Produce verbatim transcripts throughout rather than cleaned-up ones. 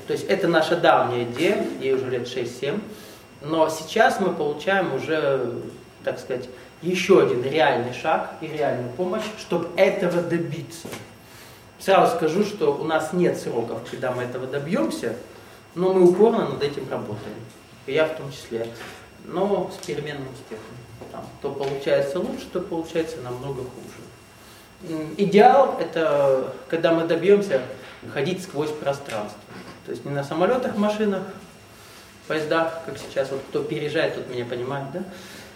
То есть это наша давняя идея, ей уже лет шесть-семь, но сейчас мы получаем уже, так сказать, еще один реальный шаг и реальную помощь, чтобы этого добиться. Сразу скажу, что у нас нет сроков, когда мы этого добьемся, но мы упорно над этим работаем. И я в том числе. Но с переменным успехом. Там, то получается лучше, то получается намного хуже. Идеал – это когда мы добьемся ходить сквозь пространство. То есть не на самолетах, машинах, поездах, как сейчас. Вот кто переезжает, тот меня понимает, да?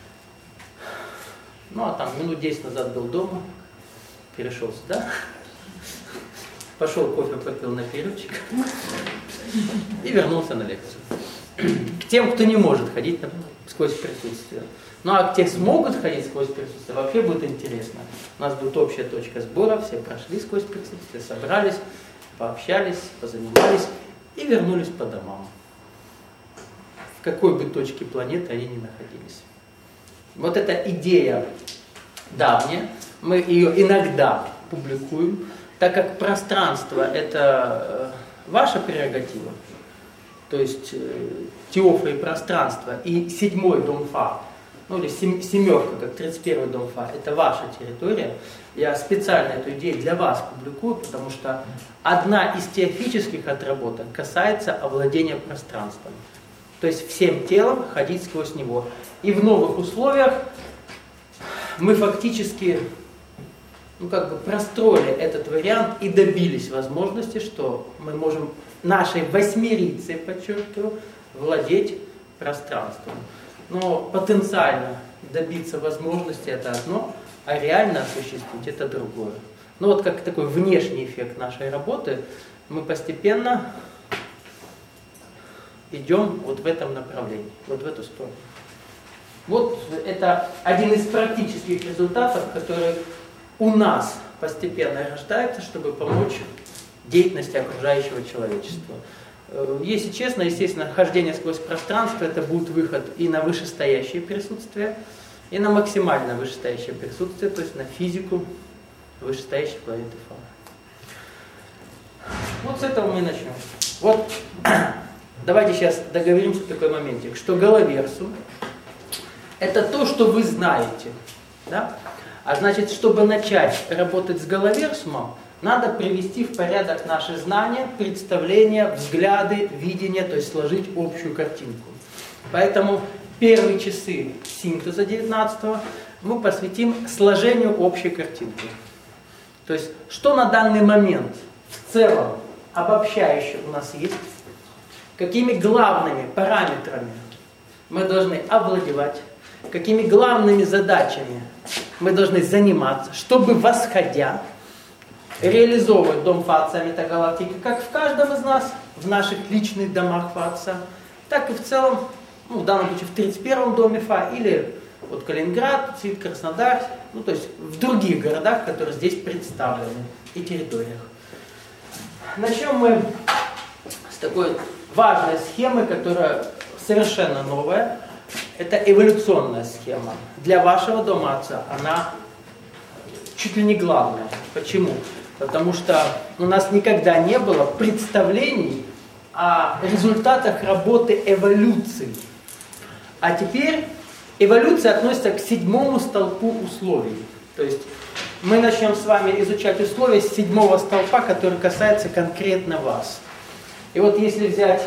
Ну а там минут десять назад был дома, перешел сюда, пошел кофе попил на перерывчик и вернулся на лекцию. К тем, кто не может ходить сквозь присутствие. Ну а те смогут ходить сквозь присутствие, вообще будет интересно. У нас будет общая точка сбора, все прошли сквозь присутствие, собрались, пообщались, позанимались и вернулись по домам. В какой бы точке планеты они ни находились. Вот эта идея давняя, мы ее иногда публикуем, так как пространство – это ваша прерогатива, то есть теофа и пространство, и седьмой дом Фа, ну или семерка, как тридцать первый дом Фа, это ваша территория. Я специально эту идею для вас публикую, потому что одна из теофических отработок касается овладения пространством. То есть всем телом ходить сквозь него. И в новых условиях мы фактически ну, как бы простроили этот вариант и добились возможности, что мы можем нашей восьмерицей, подчеркиваю, владеть пространством. Но потенциально добиться возможности это одно, а реально осуществить это другое. Ну вот как такой внешний эффект нашей работы, мы постепенно идем вот в этом направлении, вот в эту сторону. Вот это один из практических результатов, который у нас постепенно рождается, чтобы помочь деятельности окружающего человечества. Если честно, естественно, хождение сквозь пространство, это будет выход и на вышестоящее присутствие, и на максимально вышестоящее присутствие, то есть на физику вышестоящей планеты Фа. Вот с этого мы и начнем. Вот давайте сейчас договоримся в такой моментик, что головерсум – это то, что вы знаете. Да? А значит, чтобы начать работать с головерсумом, надо привести в порядок наши знания, представления, взгляды, видения, то есть сложить общую картинку. Поэтому первые часы синтеза девятнадцатого мы посвятим сложению общей картинки. То есть, что на данный момент в целом обобщающе у нас есть, какими главными параметрами мы должны овладевать, какими главными задачами мы должны заниматься, чтобы, восходя, реализовывать дом Фа Отца метагалактики, как в каждом из нас, в наших личных домах Фа Отца, так и в целом, ну, в данном случае в тридцать первом доме Фа, или вот Калининград, Цвит, Краснодар, ну, то есть в других городах, которые здесь представлены, и территориях. Начнем мы с такой важной схемы, которая совершенно новая. Это эволюционная схема. Для вашего дома Отца она чуть ли не главная. Почему? Потому что у нас никогда не было представлений о результатах работы эволюции. А теперь эволюция относится к седьмому столпу условий. То есть мы начнем с вами изучать условия с седьмого столпа, который касается конкретно вас. И вот если взять...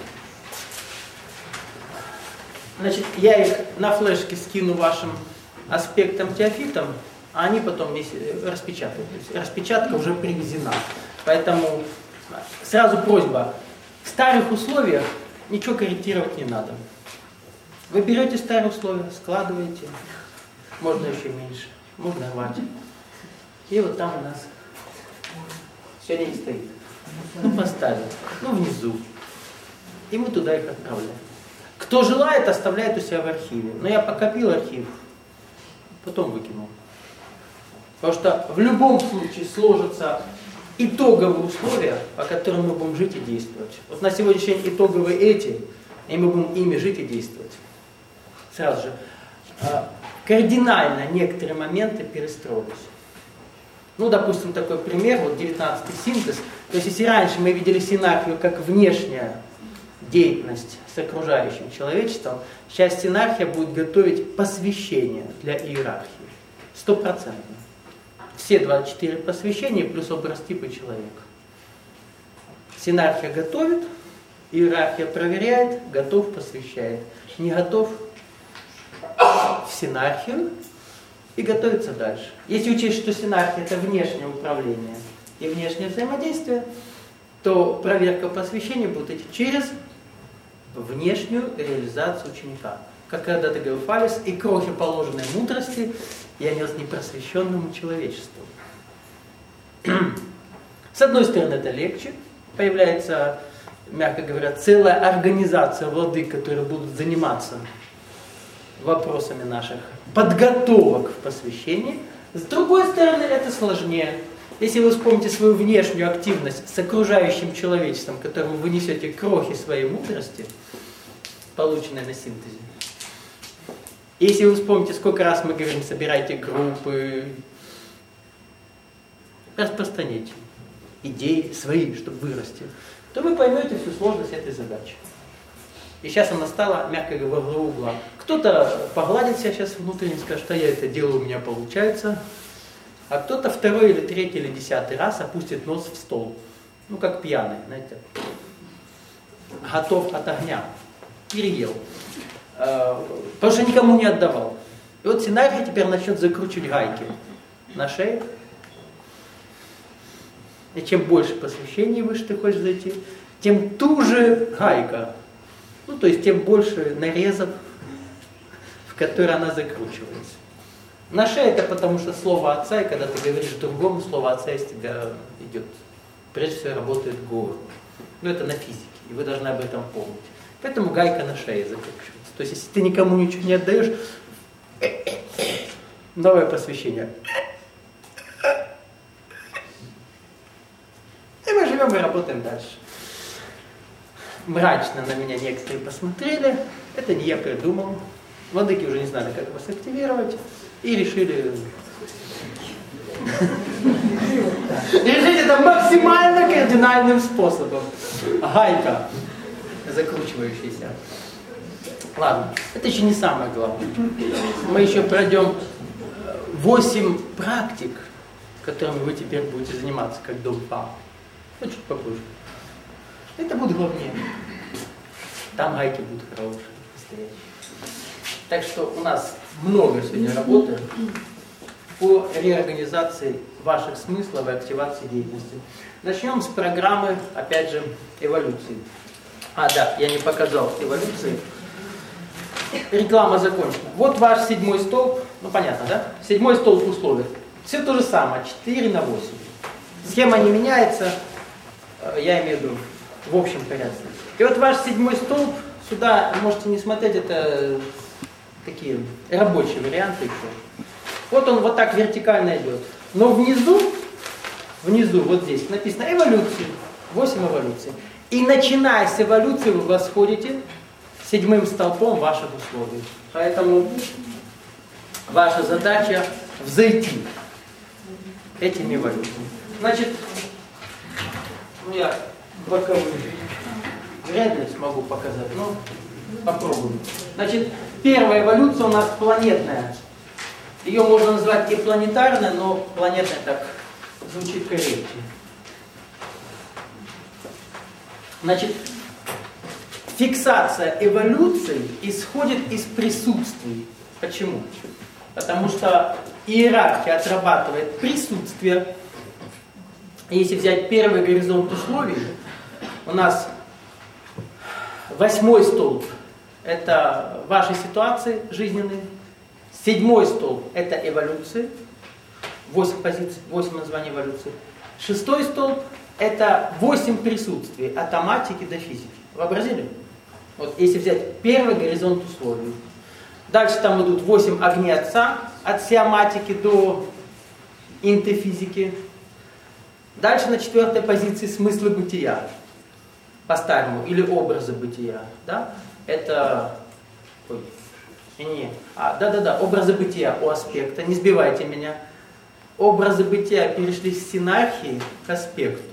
Значит, я их на флешке скину вашим аспектам теофитам, а они потом распечатают. То есть распечатка уже привезена. Поэтому сразу просьба. В старых условиях ничего корректировать не надо. Вы берете старые условия, складываете, можно еще меньше, можно рвать. И вот там у нас сегодня не стоит. Ну, поставил, ну, внизу. И мы туда их отправляем. Кто желает, оставляет у себя в архиве. Но я покопил архив, потом выкинул. Потому что в любом случае сложатся итоговые условия, по которым мы будем жить и действовать. Вот на сегодняшний день итоговые эти, и мы будем ими жить и действовать. Сразу же. Кардинально некоторые моменты перестроились. Ну, допустим, такой пример, вот девятнадцатый синтез. То есть если раньше мы видели синархию как внешняя деятельность с окружающим человечеством, сейчас синархия будет готовить посвящение для иерархии. Стопроцентно. Все двадцать четыре посвящения плюс образ типа человека. Синархия готовит, иерархия проверяет, готов, посвящает. Не готов в синархию и готовится дальше. Если учесть, что синархия это внешнее управление и внешнее взаимодействие, то проверка посвящения будет идти через внешнюю реализацию ученика. Как когда-то говорил Фалес, и крохи положенной мудрости я нес непросвещенному человечеству. С одной стороны, это легче. Появляется, мягко говоря, целая организация владык, которые будут заниматься вопросами наших подготовок в посвящении. С другой стороны, это сложнее. Если вы вспомните свою внешнюю активность с окружающим человечеством, которому вы несете крохи своей мудрости, полученной на синтезе. Если вы вспомните, сколько раз мы говорим, собирайте группы, распространяйте идеи свои, чтобы вырасти, то вы поймете всю сложность этой задачи. И сейчас она стала, мягко говоря, во главу угла. Кто-то погладит себя сейчас внутренне, скажет, что я это делаю, у меня получается. А кто-то второй или третий или десятый раз опустит нос в стол. Ну, как пьяный, знаете. Готов от огня. Переел. Потому что никому не отдавал. И вот синархия теперь начнет закручивать гайки на шее. И чем больше посвящений выше ты хочешь зайти, тем туже гайка. Ну, то есть, тем больше нарезов, в которые она закручивается. На шее это потому что слово отца, и когда ты говоришь другому, слово отца из тебя идет. Прежде всего работает говор. Ну, это на физике, и вы должны об этом помнить. Поэтому гайка на шее закручивается. То есть, если ты никому ничего не отдаешь, новое посвящение. И мы живем и работаем дальше. Мрачно на меня некоторые посмотрели. Это не я придумал. Владыки уже не знали, как вас активировать. И решили... Решить это максимально кардинальным способом. Гайка, закручивающаяся. Ладно, это еще не самое главное. Мы еще пройдем восемь практик, которыми вы теперь будете заниматься, как Дом-Па. Ну, чуть попозже. Это будет главнее. Там гайки будут хорошие, настоящие. Так что у нас много сегодня работы по реорганизации ваших смыслов и активации деятельности. Начнем с программы, опять же, эволюции. А, да, я не показал эволюции. Реклама закончена. Вот ваш седьмой столб. Ну, понятно, да? Седьмой столб условий. Все то же самое, четыре на восемь. Схема не меняется, я имею в виду в общем порядке. И вот ваш седьмой столб, сюда можете не смотреть, это такие рабочие варианты еще. Вот он вот так вертикально идет. Но внизу, внизу, вот здесь написано эволюции, восемь эволюций. И начиная с эволюции вы восходите седьмым столпом ваших условий. Поэтому ваша задача взойти этими эволюциями. Значит, ну я боковые вряд ли смогу показать, но попробуем. Значит, первая эволюция у нас планетная. Ее можно назвать и планетарной, но планетная так звучит корректнее. Значит, фиксация эволюции исходит из присутствий. Почему? Потому что иерархия отрабатывает присутствие. Если взять первый горизонт условий, у нас восьмой столб – это ваши ситуации жизненные. Седьмой столб – это эволюции. Восемь позиций, восемь названий эволюции. Шестой столб – это восемь присутствий, от аматики до физики. Вообразили? Вот если взять первый горизонт условий. Дальше там идут восемь огней отца, от сиаматики до интефизики. Дальше на четвертой позиции смыслы бытия, по-старому, или образы бытия. Да? Это... Ой, не, а, да-да-да, образы бытия у аспекта, не сбивайте меня. Образы бытия перешли с синархии к аспекту.